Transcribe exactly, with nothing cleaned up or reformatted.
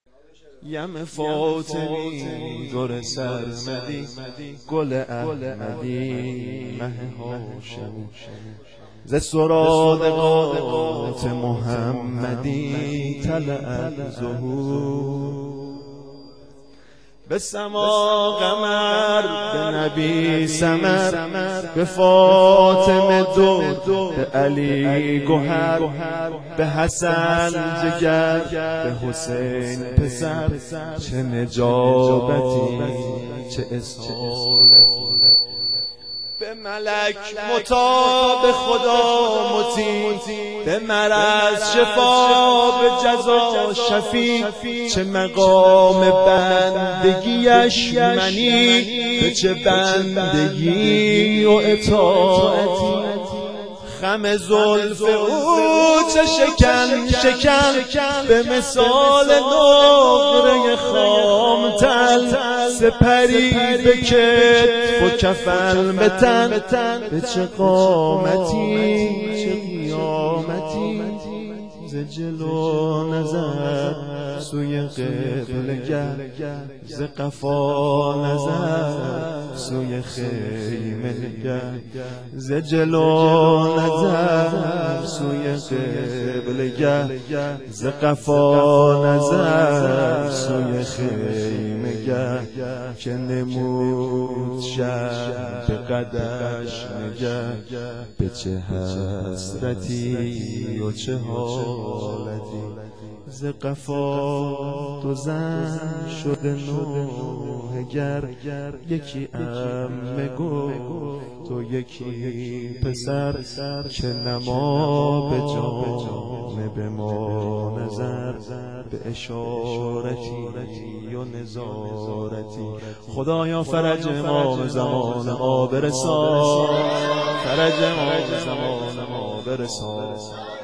یم فاطمی گر سرمدی گل احمدی مه هاشمی ز سرادقات محمدی طلعت ظهور به سما قمر به نبی سمر به فاطمه دو به علی گوهر به حسن جگر به حسین پسر چه نجابتی چه اصالتی به ملک مطاع به خدا مطیع به مرض شفا به جزا شفیع چه مقام بندگیش منی به چه بندگی و اطاعتی خم زلف او چه شکن شکن به مثال نقره خام تل سپری به کتف و کفن به تن به چه قامتی چه قیامتی ز جلو نظر سوی قبلگه ز قفا نظر سوی خیمه نگه ز جلو نظر سوی قبلگه ز قفا نظر سوی خیمه گه که نمود شب به قدش نگه به چه حسرتی و چه حالتی ز قفا دو زن شده نوحه گر یکی عمه گفت و یکی پسر که نما به جانب ما نظر به اشارتی و نظارتی خدایا فرج امام زمان ما برسان فرج امام زمان ما برسان